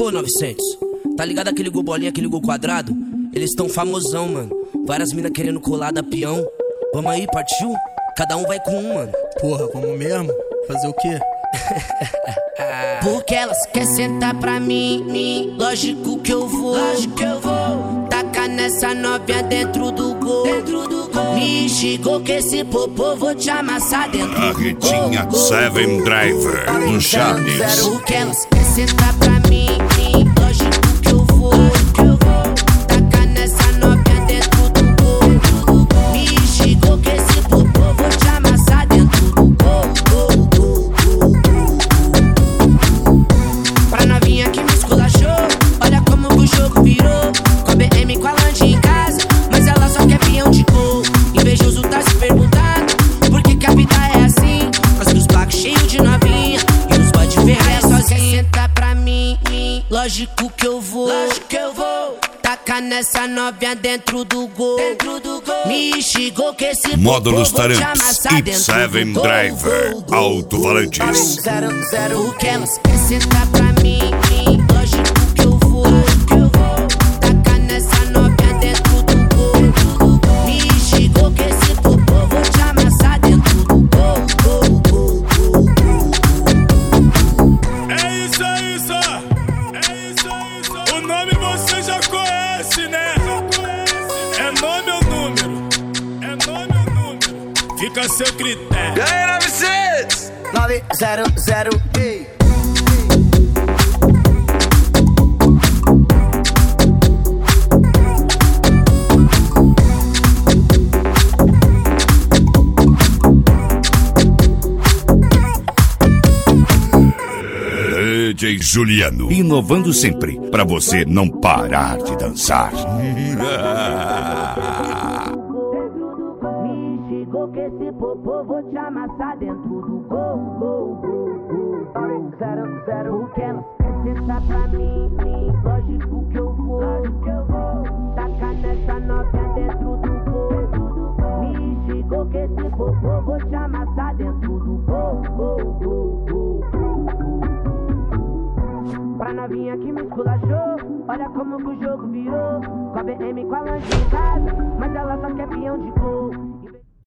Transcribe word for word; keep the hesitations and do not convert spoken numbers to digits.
Pô, novecentos, tá ligado aquele gol bolinha, aquele gol quadrado? Eles tão famosão, mano. Várias minas querendo colar da peão. Vamos aí, partiu? Cada um vai com um, mano. Porra, vamos mesmo? Fazer o quê? Porque elas querem sentar pra mim, mim. Lógico que eu vou, lógico que eu vou. Tacar nessa novinha dentro do gol, dentro do gol. Me chegou que esse popô vou te amassar dentro A do Ritinha gol. Seven Driver do Chaves. Porque elas querem sentar pra mim, mim. Lógico que eu vou, lógico que eu vou. Tacar nessa novinha dentro do gol. Me chegou que esse popô vou te amassar dentro do gol, gol, gol. Pra novinha que me esculachou, olha como o jogo virou. Com a B M com a Land em casa, mas ela só quer peão de gol. Invejoso tá se perguntando por que que a vida é assim. Mas que os blacos cheios de novinha e os boy de Ferrari sozinha. Senta pra mim, mim, lógico que eu vou, lógico que eu vou. Tacar nessa novinha dentro do gol, dentro do gol. Me chegou que esse Módulos popô vou te Taramps amassar e dentro Seven do gol, Driver gol, gol. Alto-Valantes. Zero, zero, o que elas querem sentar pra mim, mim. Lógico que eu vou, lógico que eu vou. Tacar nessa novinha dentro do gol. Me chegou que esse popô vou te amassar dentro do gol, gol, gol, gol, gol. É isso, é isso, é isso, é isso. O nome você já conhece, né? É nome ou número? É nome ou número? Fica a seu critério. E aí, novecentos? nove zero zero, ei. D J Juliano, inovando sempre, pra você não parar de dançar. Me chegou que esse popô vou te amassar dentro do gol, gol, gol, gol, gol. Zero, zero, o que elas querem sentar pra mim, mim. Lógico que eu vou, lógico que eu vou. Tacar nessa novinha dentro do gol. Me chegou que esse popô vou te amassar dentro do gol, gol, gol, gol, gol. Pra novinha que me esculachou, olha como que o jogo virou. Com a B M com a Land em casa, mas ela só quer peão de gol.